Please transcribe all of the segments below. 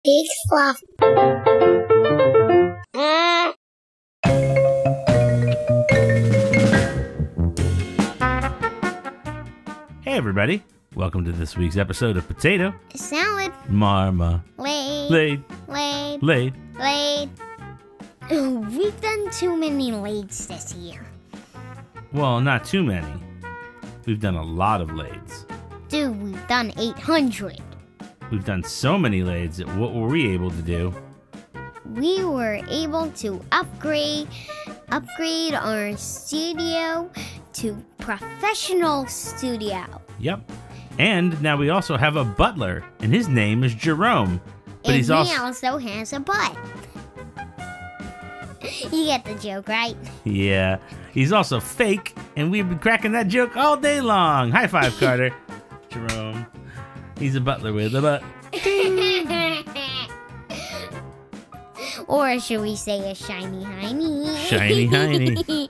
Big fluff. Hey everybody, welcome to this week's episode of Potato Salad. Marma. Laid. We've done too many lades this year. Well, not too many. We've done a lot of lades. Dude, we've done 800. We've done so many lades that what were we able to do? We were able to upgrade our studio to professional studio. Yep. And now we also have a butler, and his name is Jerome. But and he also has a butt. You get the joke, right? Yeah. He's also fake, and we've been cracking that joke all day long. High five, Carter. Jerome. He's a butler with a butt. Or should we say a shiny hiney? Shiny hiney.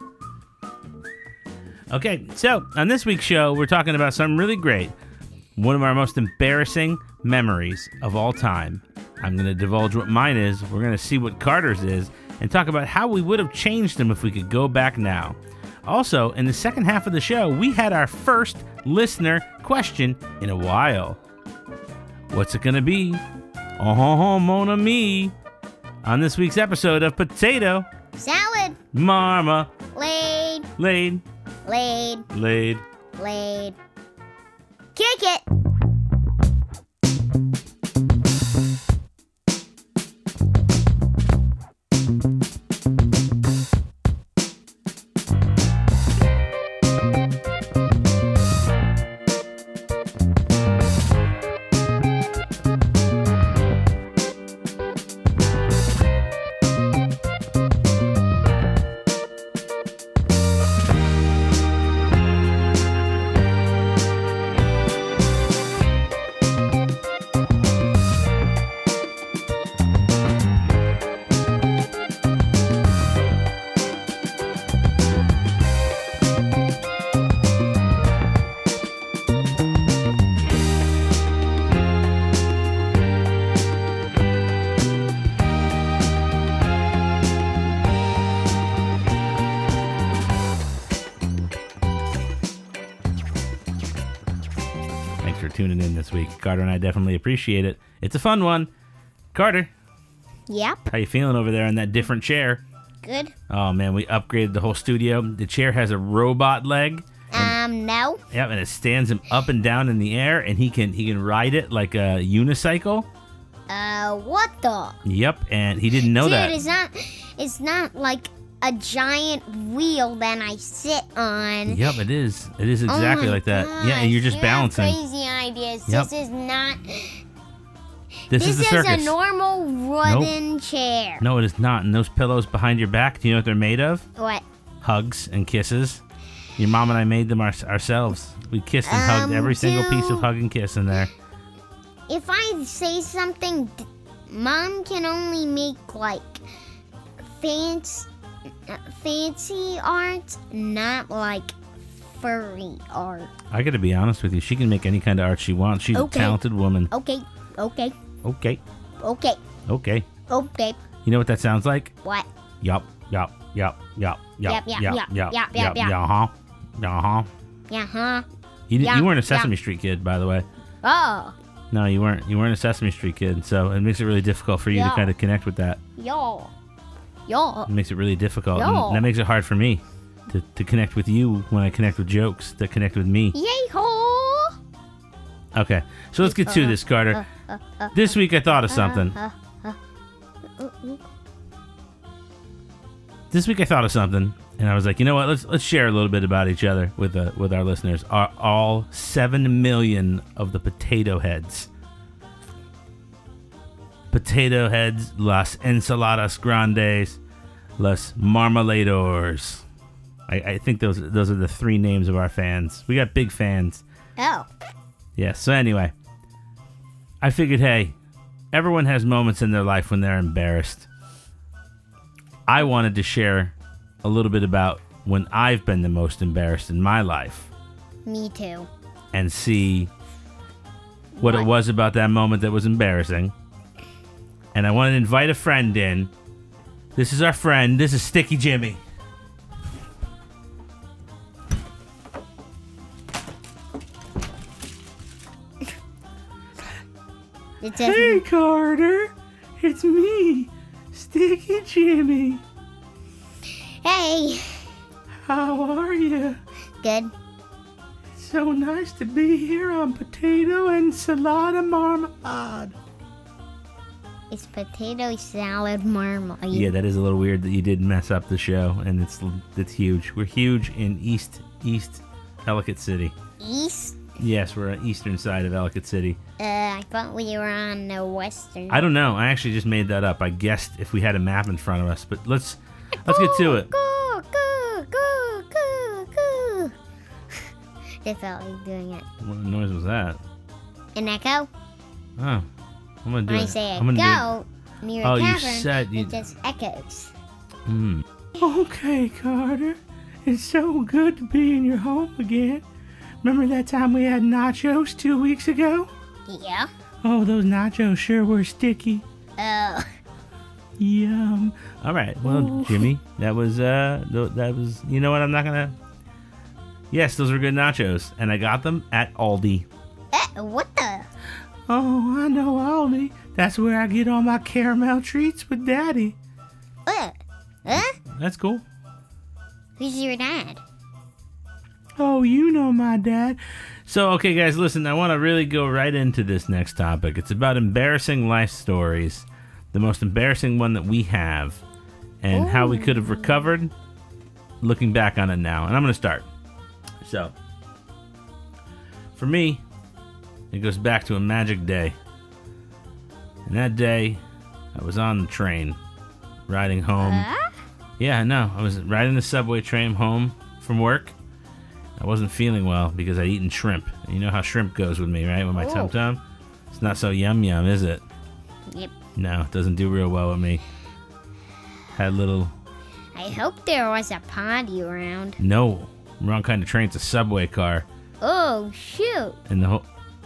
Okay, so on this week's show, we're talking about something really great. One of our most embarrassing memories of all time. I'm going to divulge what mine is. We're going to see what Carter's is and talk about how we would have changed them if we could go back now. Also, in the second half of the show, we had our first listener question in a while. What's it going to be? Oh, mon ami. On this week's episode of Potato Salad. Marma. Laid. Kick it. Tuning in this week. Carter and I definitely appreciate it. It's a fun one. Carter, Yep. how you feeling over there in that different chair? Good. Oh man, we upgraded the whole studio. The chair has a robot leg. No. Yep, and it stands him up and down in the air, and he can ride it like a unicycle. What the? Yep, and he didn't know that. Dude, it's not like a giant wheel that I sit on. Yep, it is. It is exactly like that. Yeah, and you're just balancing. Crazy ideas. Yep. This is not. This is the circus. A normal wooden chair. No, it is not. And those pillows behind your back, do you know what they're made of? What? Hugs and kisses. Your mom and I made them ourselves. We kissed and hugged every single piece of hug and kiss in there. If I say something, Mom can only make like fancy art, not like furry art. I gotta be honest with you. She can make any kind of art she wants. She's a talented woman. Okay. You know what that sounds like? What? Yup. Yup. You weren't a Sesame Street kid, by the way. Oh. No, you weren't. You weren't a Sesame Street kid, so it makes it really difficult for you to kind of connect with that. Yo. It makes it really difficult. And that makes it hard for me to connect with you when I connect with jokes that connect with me. Yay-ho! Okay, so let's get to this, Carter. This week I thought of something. This week I thought of something, and I was like, you know what? Let's share a little bit about each other with our listeners. Are all 7 million of the potato heads. Potato heads, las ensaladas grandes, las marmaladors. I think those are the 3 names of our fans. We got big fans. Oh. Yeah, so anyway, I figured, hey, everyone has moments in their life when they're embarrassed. I wanted to share a little bit about when I've been the most embarrassed in my life. Me too. And see what it was about that moment that was embarrassing. and I want to invite a friend in. This is our friend. This is Sticky Jimmy. Hey, Carter. It's me, Sticky Jimmy. Hey. How are you? Good. It's so nice to be here on Potato Enchilada Marmalade. It's potato salad marmalade. Yeah, that is a little weird that you did mess up the show, and it's huge. We're huge in East Ellicott City. East? Yes, we're on the eastern side of Ellicott City. I thought we were on the western. I don't know. I actually just made that up. I guessed if we had a map in front of us, but let's get to it. Go. It felt like doing it. What noise was that? An echo? Oh, I'm gonna do When it. I say I'm gonna go near a you cavern, said you... it just echoes. Okay, Carter. It's so good to be in your home again. Remember that time we had nachos 2 weeks ago? Yeah. Oh, those nachos sure were sticky. Oh. Yum. All right. Well, Jimmy, that was. You know what? I'm not gonna. Yes, those were good nachos, and I got them at Aldi. What the? Oh, I know Aldi. That's where I get all my caramel treats with Daddy. Huh? That's cool. Who's your dad? Oh, you know my dad. So, okay, guys, listen, I want to really go right into this next topic. It's about embarrassing life stories, the most embarrassing one that we have, and how we could have recovered looking back on it now. And I'm going to start. So, for me, it goes back to a magic day. And that day, I was on the train, riding home. Yeah, I know. I was riding the subway train home from work. I wasn't feeling well because I'd eaten shrimp. You know how shrimp goes with me, right? With my tum-tum. It's not so yum-yum, is it? Yep. No, it doesn't do real well with me. Had little... I hope there was a potty around. No. Wrong kind of train. It's a subway car. Oh, shoot. And the whole...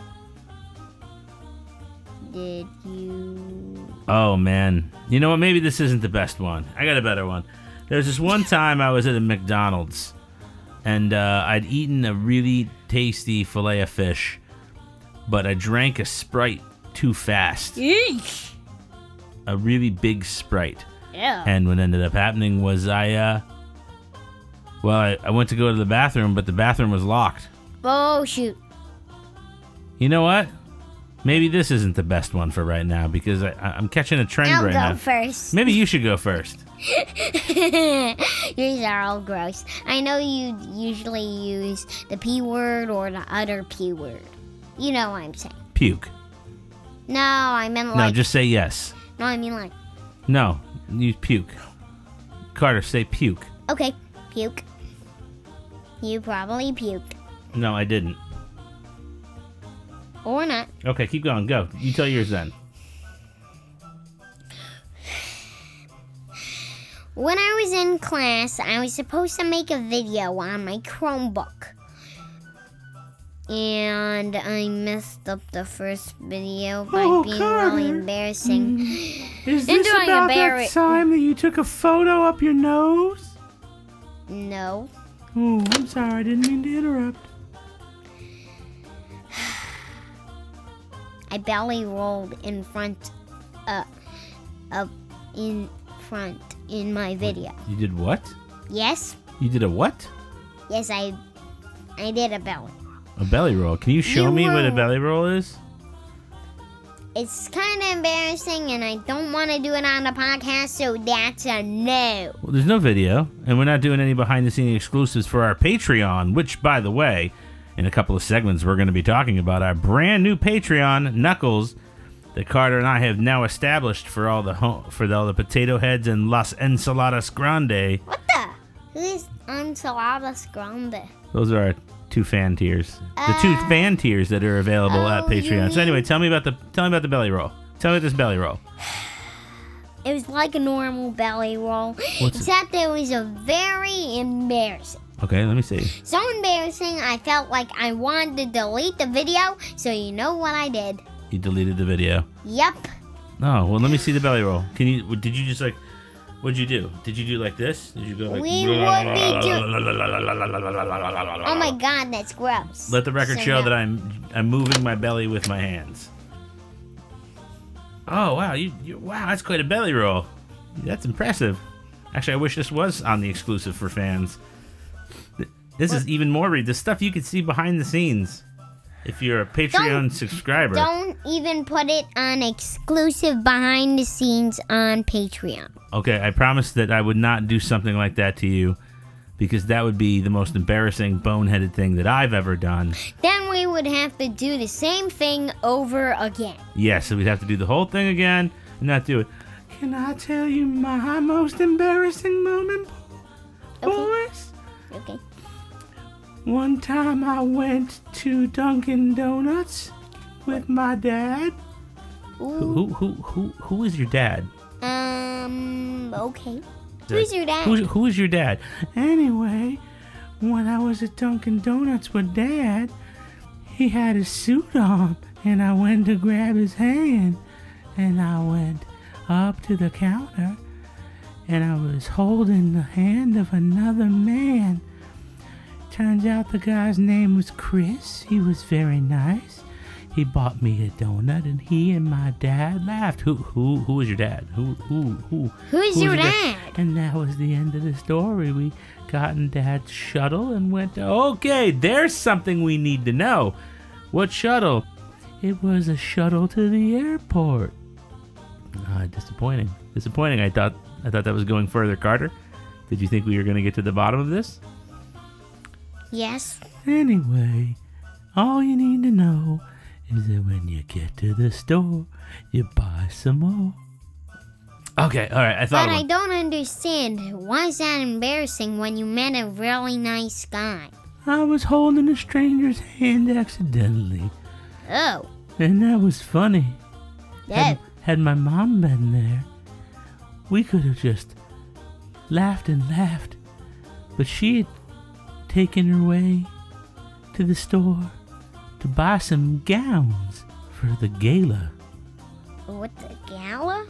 Did you... Oh, man. You know what? Maybe this isn't the best one. I got a better one. There was this one time I was at a McDonald's. And I'd eaten a really tasty fillet of fish, but I drank a Sprite too fast. Eesh. A really big Sprite. Yeah. And what ended up happening was I went to go to the bathroom, but the bathroom was locked. Oh, shoot. You know what? Maybe this isn't the best one for right now because I'm catching a trend right now. I'll go first. Maybe you should go first. Yours are all gross. I know you usually use the P word or the other P word. You know what I'm saying. Puke. No, I meant like... No, just say yes. No, I mean like... No, use puke. Carter, say puke. Okay, puke. You probably puked. No, I didn't. Or not. Okay, keep going. Go. You tell yours then. When I was in class, I was supposed to make a video on my Chromebook. And I messed up the first video by being Carter. really embarrassing. Is this about that time that you took a photo up your nose? No. Oh, I'm sorry. I didn't mean to interrupt. I belly rolled in front in my video. You did what? Yes? You did a what? Yes, I did a belly. A belly roll. Can you show me what a belly roll is? It's kind of embarrassing, and I don't want to do it on the podcast, so that's a no. Well, there's no video, and we're not doing any behind-the-scenes exclusives for our Patreon, which, by the way, in a couple of segments, we're going to be talking about our brand new Patreon, Knuckles, that Carter and I have now established for all the potato heads and Las Enchiladas Grande. What the? Who is Enchiladas Grande? Those are our two fan tiers. The two fan tiers that are available at Patreon. So anyway, tell me about the belly roll. Tell me about this belly roll. It was like a normal belly roll, except it was a very embarrassing. Okay, let me see. So embarrassing, I felt like I wanted to delete the video, so you know what I did. You deleted the video. Yep. Oh, well, let me see the belly roll. Did you just like, what'd you do? Did you do like this? Did you go like... We would be doing... Oh my God, that's gross. Let the record show that I'm moving my belly with my hands. Oh, wow. Wow, that's quite a belly roll. That's impressive. Actually, I wish this was on the exclusive for fans. This is even more the stuff you can see behind the scenes if you're a Patreon subscriber. Don't even put it on exclusive behind the scenes on Patreon. Okay, I promised that I would not do something like that to you because that would be the most embarrassing, boneheaded thing that I've ever done. Then we would have to do the same thing over again. Yeah, so we'd have to do the whole thing again and not do it. Can I tell you my most embarrassing moment, boys? Okay. One time I went to Dunkin' Donuts with my dad. Ooh. Who is your dad? Okay. Who's your dad? Who is your dad? Anyway, when I was at Dunkin' Donuts with Dad, he had his suit on, and I went to grab his hand, and I went up to the counter, and I was holding the hand of another man. Turns out the guy's name was Chris. He was very nice. He bought me a donut, and he and my dad laughed. Who was your dad? Who's your dad? And that was the end of the story. We got in Dad's shuttle and went to... Okay, there's something we need to know. What shuttle? It was a shuttle to the airport. Disappointing. I thought that was going further, Carter. Did you think we were going to get to the bottom of this? Yes. Anyway, all you need to know is that when you get to the store, you buy some more. Okay, all right. But I don't understand. Why is that embarrassing when you met a really nice guy? I was holding a stranger's hand accidentally. Oh. And that was funny. Yeah. Had my mom been there, we could have just laughed and laughed. But she had taken her way to the store to buy some gowns for the gala. What, the gala?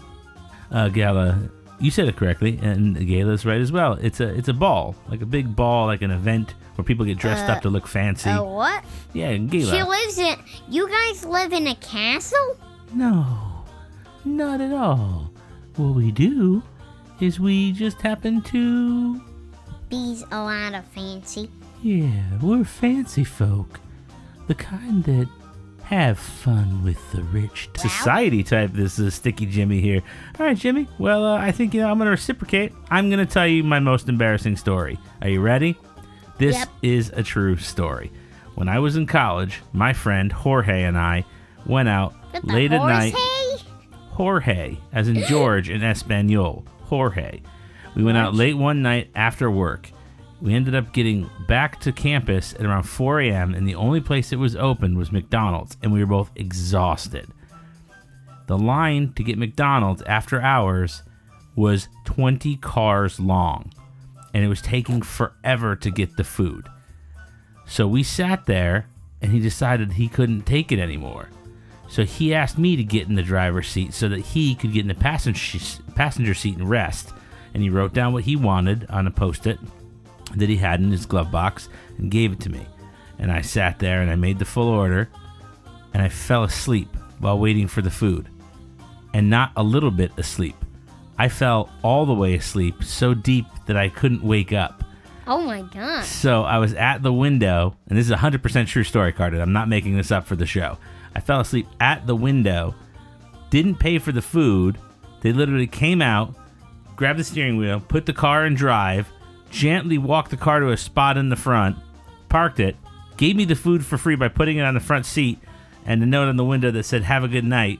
Gala. You said it correctly, and the gala is right as well. It's a ball, like a big ball, like an event where people get dressed up to look fancy. What? Yeah, gala. You guys live in a castle? No, not at all. What we do is we just happen to... Be a lot of fancy. Yeah, we're fancy folk. The kind that have fun with the rich. Society type, this is Sticky Jimmy here. All right, Jimmy. Well, I think, I'm going to reciprocate. I'm going to tell you my most embarrassing story. Are you ready? This is a true story. When I was in college, my friend Jorge and I went out late at night. Jorge, as in George in Espanol. Jorge. We went out late one night after work. We ended up getting back to campus at around 4 a.m. and the only place that was open was McDonald's, and we were both exhausted. The line to get McDonald's after hours was 20 cars long, and it was taking forever to get the food. So we sat there, and he decided he couldn't take it anymore. So he asked me to get in the driver's seat so that he could get in the passenger seat and rest. And he wrote down what he wanted on a Post-it that he had in his glove box and gave it to me. And I sat there and I made the full order, and I fell asleep while waiting for the food. And not a little bit asleep. I fell all the way asleep, so deep that I couldn't wake up. Oh my God. So I was at the window, and this is a 100% true story, Carter. I'm not making this up for the show. I fell asleep at the window, didn't pay for the food. They literally came out, grabbed the steering wheel, put the car in drive, gently walked the car to a spot in the front, parked it, gave me the food for free by putting it on the front seat, and a note on the window that said, "Have a good night."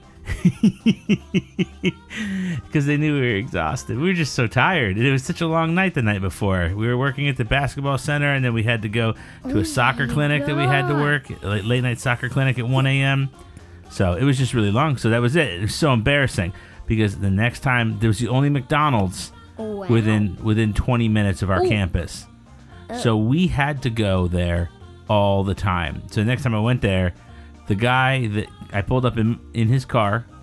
Because they knew we were exhausted. We were just so tired. It was such a long night the night before. We were working at the basketball center, and then we had to go to a soccer clinic that we had to work, late night soccer clinic at 1 a.m. So it was just really long. So that was it. It was so embarrassing because the next time there was the only McDonald's within 20 minutes of our campus. So we had to go there all the time. So the next time I went there, the guy that I pulled up in his car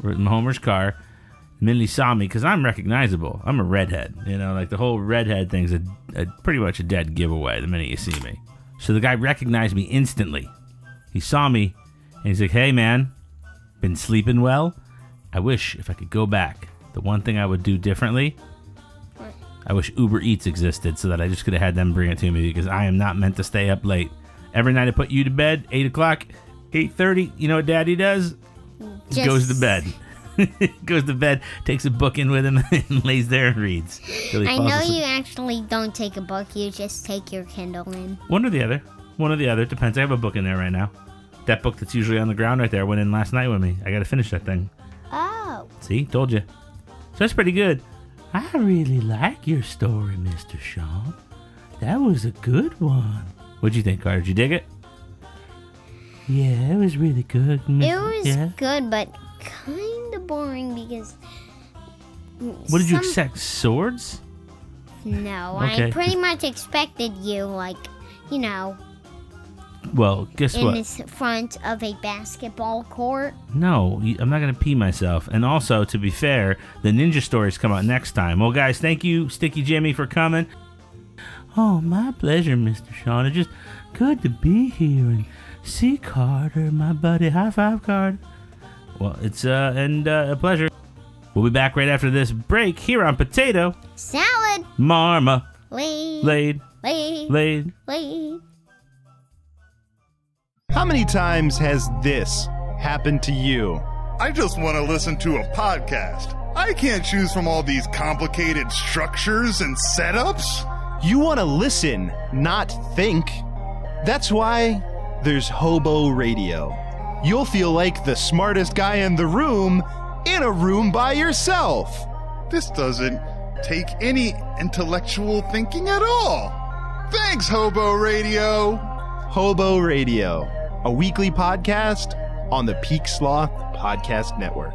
in Homer's car. The minute he saw me, because I'm recognizable. I'm a redhead. You know, like the whole redhead thing's pretty much a dead giveaway the minute you see me. So the guy recognized me instantly. He saw me, and he's like, hey, man, been sleeping well? I wish if I could go back, the one thing I would do differently, I wish Uber Eats existed so that I just could have had them bring it to me, because I am not meant to stay up late. Every night I put you to bed, 8 o'clock, 8:30, you know what Daddy does? He goes to bed. Goes to bed, takes a book in with him, and lays there and reads. I know you actually don't take a book, you just take your Kindle in. One or the other. One or the other. Depends. I have a book in there right now. That book that's usually on the ground right there went in last night with me. I got to finish that thing. Oh. See? Told you. So that's pretty good. I really like your story, Mr. Sean. That was a good one. What'd you think, Carter? Did you dig it? Yeah, it was really good. It was good, but kind of boring because... What did you expect? Swords? No, Okay. I pretty much expected you, like, you know... Well, guess what? In the front of a basketball court. No, I'm not going to pee myself. And also, to be fair, the ninja stories come out next time. Well, guys, thank you, Sticky Jimmy, for coming. Oh, my pleasure, Mr. Sean. It's just good to be here and see Carter, my buddy. High five, Carter. Well, it's a pleasure. We'll be back right after this break here on Potato Salad. Marma. Laid. Laid. How many times has this happened to you? I just want to listen to a podcast. I can't choose from all these complicated structures and setups. You want to listen, not think. That's why there's Hobo Radio. You'll feel like the smartest guy in the room in a room by yourself. This doesn't take any intellectual thinking at all. Thanks, Hobo Radio. Hobo Radio, a weekly podcast on the Peak Sloth Podcast Network.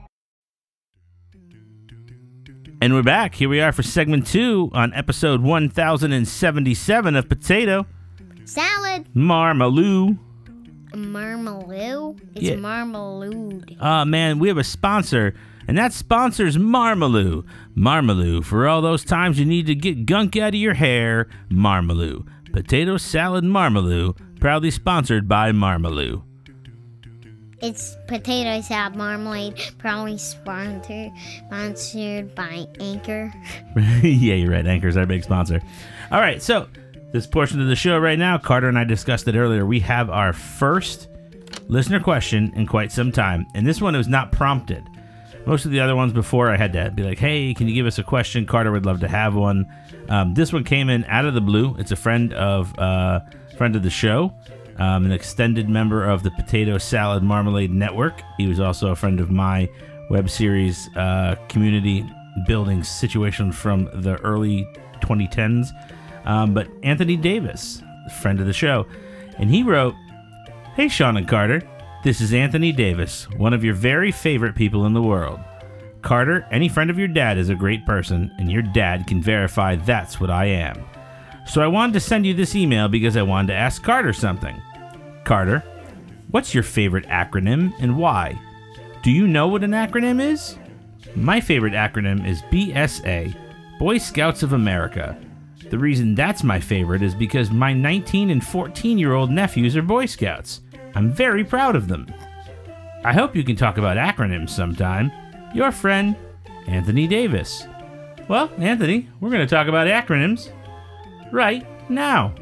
And we're back. Here we are for segment 2 on episode 1077 of Potato Salad. Marmaloo. Marmaloo? It's Yeah. marmalade. Man, we have a sponsor, and that sponsor's Marmaloo. Marmaloo, for all those times you need to get gunk out of your hair, Marmaloo. Potato Salad Marmaloo, proudly sponsored by Marmaloo. It's potato salad marmalade, probably sponsored by Anchor. Yeah, you're right. Anchor's our big sponsor. All right, so this portion of the show right now, Carter and I discussed it earlier. We have our first listener question in quite some time, and this one was not prompted. Most of the other ones before, I had to be like, hey, can you give us a question? Carter would love to have one. This one came in out of the blue. It's a friend of the show, an extended member of the Potato Salad Marmalade Network. He was also a friend of my web series community building situation from the early 2010s. But Anthony Davis, friend of the show, and he wrote, hey, Sean and Carter, this is Anthony Davis, one of your very favorite people in the world. Carter, any friend of your dad is a great person, and your dad can verify that's what I am. So I wanted to send you this email because I wanted to ask Carter something. Carter, what's your favorite acronym and why? Do you know what an acronym is? My favorite acronym is BSA, Boy Scouts of America. The reason that's my favorite is because my 19 and 14-year-old nephews are Boy Scouts. I'm very proud of them. I hope you can talk about acronyms sometime. Your friend, Anthony Davis. Well, Anthony, we're going to talk about acronyms right now.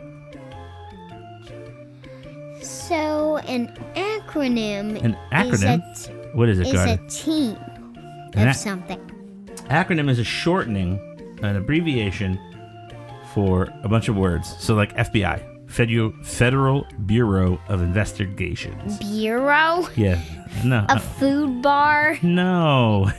So, an acronym, What is it, is Carter? a team An of something. Acronym is a shortening, an abbreviation for a bunch of words. So like FBI, Federal Bureau of Investigations. Bureau? Yeah. No. A food bar? No.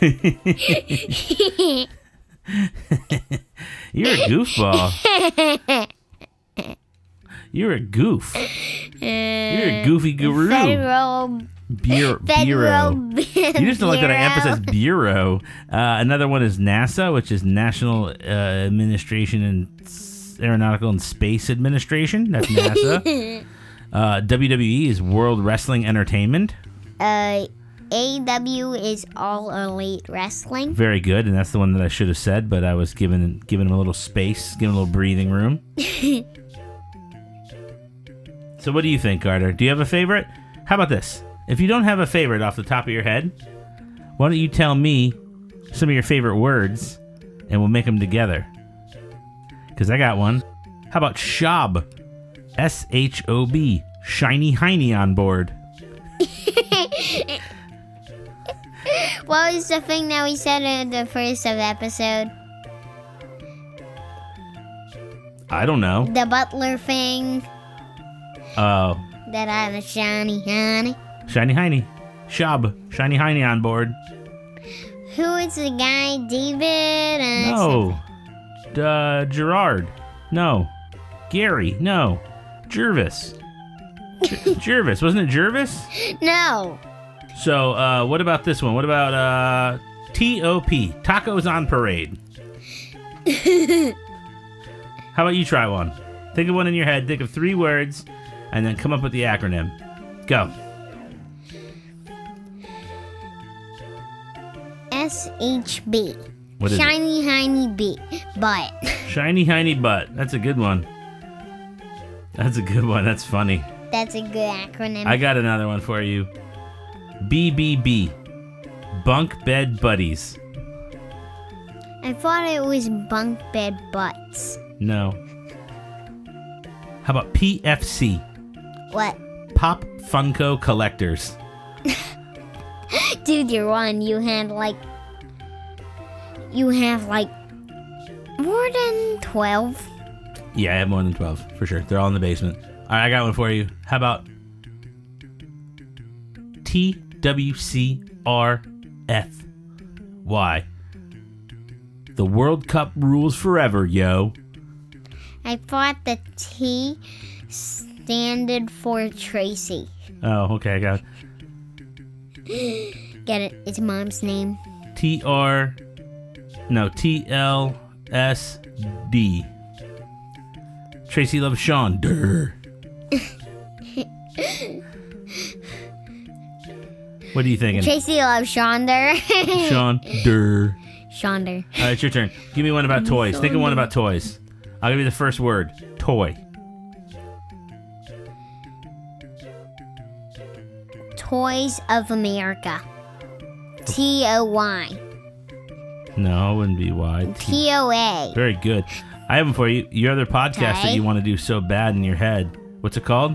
You're a goofball. You're a goof. You're a goofy guru. Federal Bureau. You just don't like that I emphasize bureau. Another one is NASA, which is National Administration and Aeronautical and Space Administration. That's NASA. WWE is World Wrestling Entertainment. AW is All Elite Wrestling. Very good, and that's the one that I should have said, but I was giving him a little space, giving him a little breathing room. So what do you think, Carter? Do you have a favorite? How about this? If you don't have a favorite off the top of your head, why don't you tell me some of your favorite words, and we'll make them together. Because I got one. How about Shob? S-H-O-B. Shiny Heiny on board. What was the thing that we said in the first of the episode? I don't know. The butler thing. Oh. That I'm a shiny honey. Shiny Heiny. Shob. Shiny Heiny on board. Who is the guy? David? No. Gerard. No. Gary. No. Jervis. Jervis. Wasn't it Jervis? No. So, what about this one? What about, T-O-P? Tacos on Parade. How about you try one? Think of one in your head. Think of 3 words, and then come up with the acronym. Go. S-H-B. What is it? Shiny Heiny B. Butt. Shiny Heiny Butt. That's a good one. That's a good one. That's funny. That's a good acronym. I got another one for you. BBB. Bunk Bed Buddies. I thought it was bunk bed butts. No. How about PFC? What? Pop Funko Collectors. Dude, you're one. You have like more than 12. Yeah, I have more than 12, for sure. They're all in the basement. All right, I got one for you. How about TWCRF? The World Cup rules forever, yo. I thought the T standard for Tracy. Oh, okay, I got it. Get it? It's mom's name. TLSD. Tracy loves Sean. Durr. What are you thinking? Tracy loves Shonder. Sean. Durr. Shonder. All right, it's your turn. Give me one about toys. Think of one about toys. I'll give you the first word. Toy. Toys of America. T-O-Y. No, it wouldn't be Y. T-O-A. Very good. I have one for you. Your other podcast that you want to do so bad in your head. What's it called?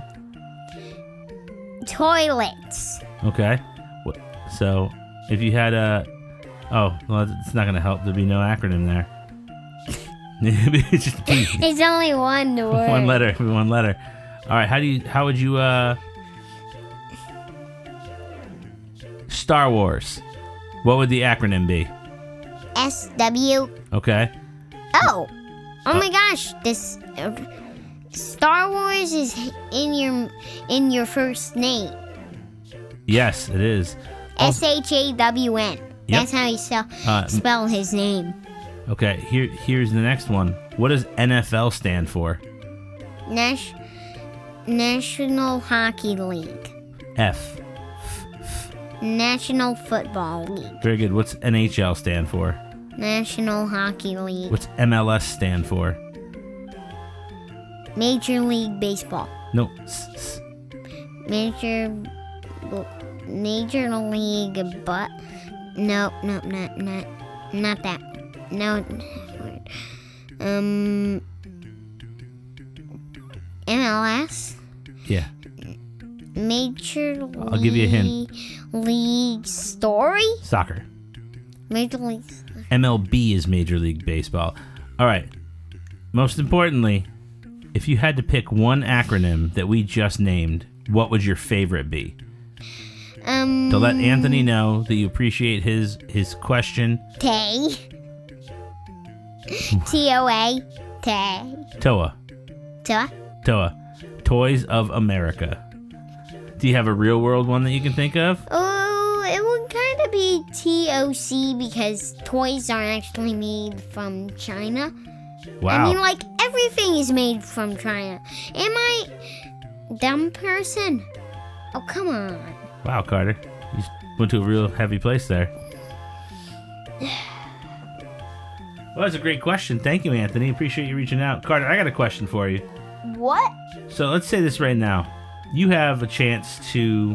Toilets. Okay. So, if you had a... Oh, well, it's not going to help. There'd be no acronym there. It's just T. It's only one word. One letter. One letter. All right. How would you... Star Wars. What would the acronym be? S-W. Okay. Oh my gosh! This Star Wars is in your first name. Yes, it is. S-H-A-W-N. That's how you spell his name. Okay. Here's the next one. What does NFL stand for? National Hockey League. F. National Football League. Very good. What's NHL stand for? National Hockey League. What's MLS stand for? Major League Baseball. No. Major League, but no, not that. No. MLS. Yeah. Major League. I'll give you a hint. League Story. Soccer. Major League. MLB is Major League Baseball. All right. Most importantly, if you had to pick one acronym that we just named, what would your favorite be? To let Anthony know that you appreciate his question. Tay. T-O-A. Tay. TOA. Toa. TOA. Toys of America. Do you have a real world one that you can think of? Oh, it would kind of be T-O-C because toys are actually made from China. Wow. I mean, like, everything is made from China. Am I a dumb person? Oh, come on. Wow, Carter. went to a real heavy place there. Well, that's a great question. Thank you, Anthony. Appreciate you reaching out. Carter, I got a question for you. What? So let's say this right now. You have a chance to,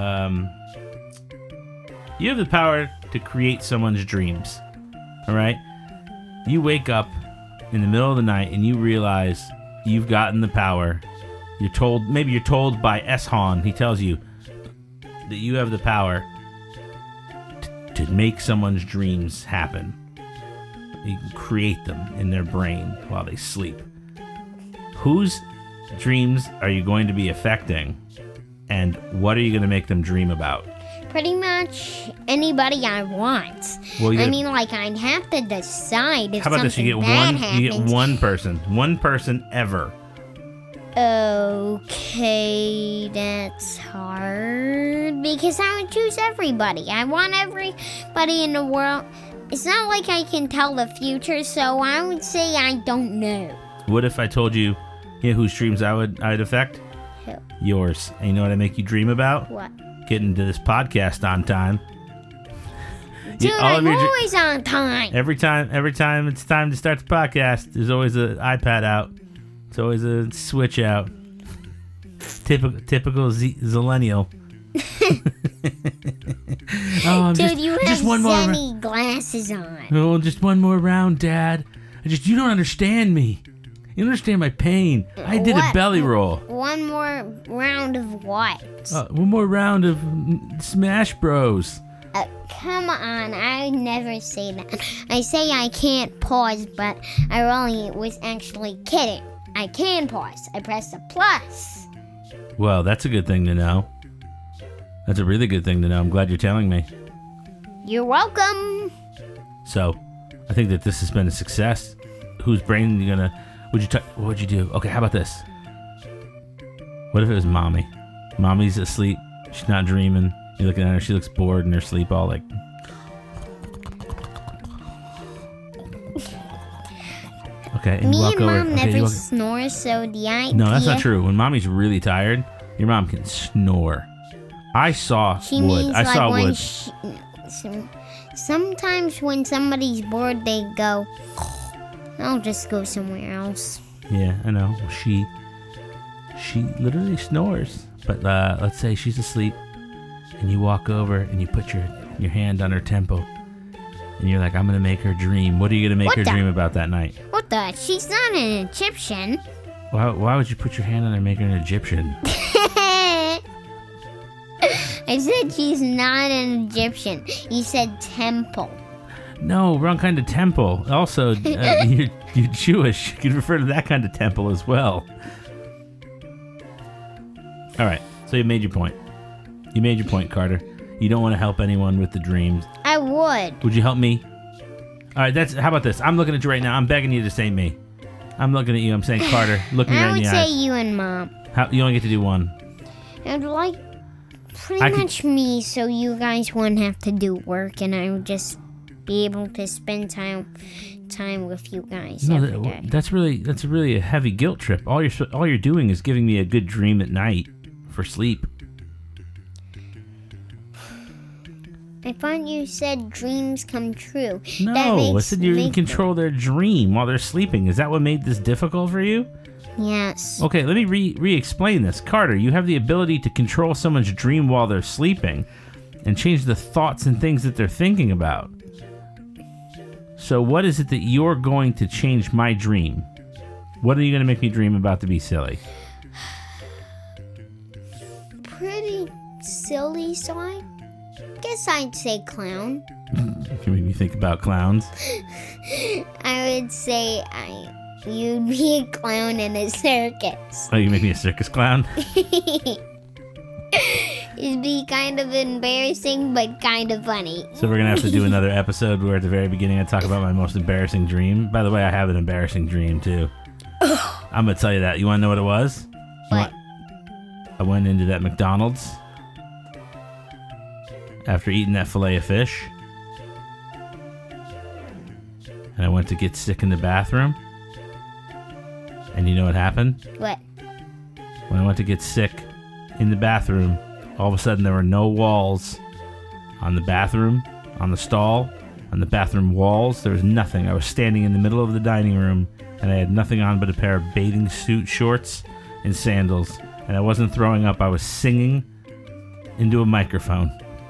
you have the power to create someone's dreams. All right? You wake up in the middle of the night and you realize you've gotten the power. Maybe you're told by Eshan, he tells you that you have the power to make someone's dreams happen. You can create them in their brain while they sleep. Whose dreams are you going to be affecting, and what are you going to make them dream about? Pretty much anybody I want. Well, I'd have to decide if how about something this? You bad happens. get one person ever. Okay, that's hard because I would choose everybody. I want everybody in the world. It's not like I can tell the future, so I would say I don't know. What if I told you, whose dreams I'd affect? Who? Yours. And you know what I make you dream about? What? Getting to this podcast on time. Dude, I'm always on time. Every time it's time to start the podcast, there's always an iPad out. It's always a switch out. Typical Zillennial. Dude, you have Zenny glasses on. Oh, just one more round, Dad. You don't understand me. You don't understand my pain. I did a belly roll. One more round of what? One more round of Smash Bros. Come on, I never say that. I say I can't pause, but I really was actually kidding. I can pause. I press the plus. Well, that's a good thing to know. That's a really good thing to know. I'm glad you're telling me. You're welcome. So, I think that this has been a success. Whose brain are you gonna... What'd you do? Okay, how about this? What if it was Mommy? Mommy's asleep. She's not dreaming. You're looking at her. She looks bored in her sleep, all like... Okay, and Me you walk and over. Mom never snores, so the idea... No, that's not true. When Mommy's really tired, your mom can snore. I saw wood. I saw wood. Sometimes when somebody's bored, they go, I'll just go somewhere else. Yeah, I know. She literally snores. But let's say she's asleep, and you walk over and you put your hand on her temple, and you're like, I'm gonna make her dream. What are you gonna make her dream about that night? What the? She's not an Egyptian. Why would you put your hand on her and make her an Egyptian? I said she's not an Egyptian. You said temple. No, wrong kind of temple. Also, you're Jewish. You can refer to that kind of temple as well. All right, so you made your point. You made your point, Carter. You don't want to help anyone with the dreams. I would. Would you help me? All right, how about this? I'm looking at you right now. I'm begging you to say me. I'm looking at you. I'm saying Carter. Look me right in the eyes. I would say you and Mom. You only get to do one. I'd like pretty much me, so you guys wouldn't have to do work, and I would just be able to spend time with you guys every day. That's really a heavy guilt trip. All you're doing is giving me a good dream at night for sleep. I thought you said dreams come true. No, I said you can control their dream while they're sleeping. Is that what made this difficult for you? Yes. Okay, let me re-explain this. Carter, you have the ability to control someone's dream while they're sleeping and change the thoughts and things that they're thinking about. So what is it that you're going to change my dream? What are you going to make me dream about to be silly? Pretty silly, so I guess I'd say clown. Can make me think about clowns? I would say you'd be a clown in a circus. Oh, you make me a circus clown? It'd be kind of embarrassing, but kind of funny. So we're going to have to do another episode where at the very beginning I talk about my most embarrassing dream. By the way, I have an embarrassing dream, too. I'm going to tell you that. You want to know what it was? What? I went into that McDonald's after eating that fillet of fish. And I went to get sick in the bathroom. And you know what happened? What? When I went to get sick in the bathroom, all of a sudden there were no walls on the bathroom, on the stall, on the bathroom walls. There was nothing. I was standing in the middle of the dining room, and I had nothing on but a pair of bathing suit shorts and sandals. And I wasn't throwing up. I was singing into a microphone.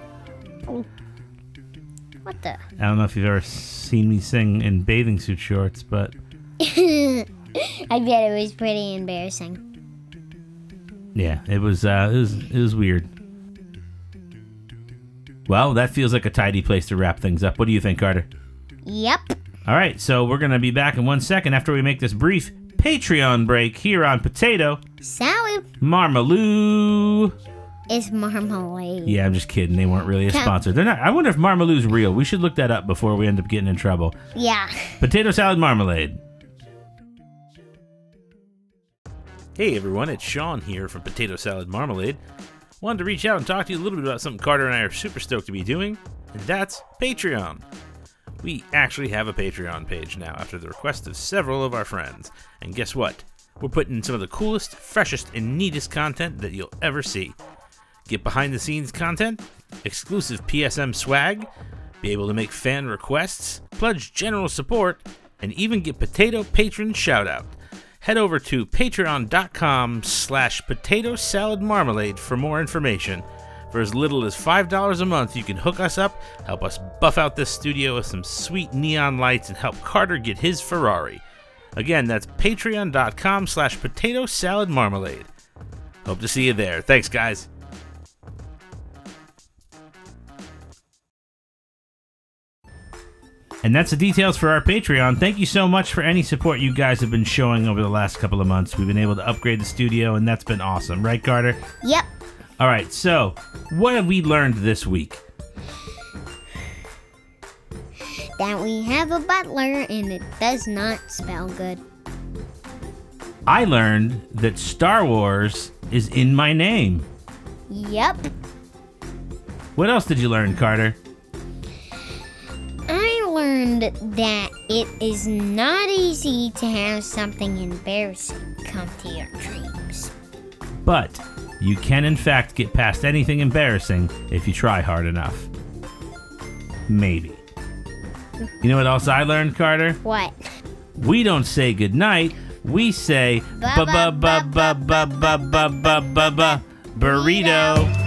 What the? I don't know if you've ever seen me sing in bathing suit shorts, but I bet it was pretty embarrassing. yeah, it was weird. Well, that feels like a tidy place to wrap things up. What do you think, Carter? Yep. All right, so we're going to be back in 1 second after we make this brief Patreon break here on Potato Salad Marmaloo. is marmalade. Yeah, I'm just kidding. They weren't really a sponsor. They're not. I wonder if Marmaloo's real. We should look that up before we end up getting in trouble. Yeah. Potato salad marmalade. Hey everyone, it's Sean here from Potato Salad Marmalade. Wanted to reach out and talk to you a little bit about something Carter and I are super stoked to be doing, and that's Patreon. We actually have a Patreon page now after the request of several of our friends. And guess what? We're putting in some of the coolest, freshest, and neatest content that you'll ever see. Get behind the scenes content, exclusive PSM swag, be able to make fan requests, pledge general support, and even get Potato Patron shoutout. Head over to patreon.com/potato salad marmalade for more information. For as little as $5 a month, you can hook us up, help us buff out this studio with some sweet neon lights, and help Carter get his Ferrari. Again, that's patreon.com/potato salad marmalade. Hope to see you there. Thanks, guys. And that's the details for our Patreon. Thank you so much for any support you guys have been showing over the last couple of months. We've been able to upgrade the studio, and that's been awesome. Right, Carter? Yep. All right, so what have we learned this week? That we have a butler and it does not spell good. I learned that Star Wars is in my name. Yep. What else did you learn, Carter? I learned that it is not easy to have something embarrassing come to your dreams. But you can, in fact, get past anything embarrassing if you try hard enough. Maybe. You know what else I learned, Carter? What? We don't say goodnight. We say burrito.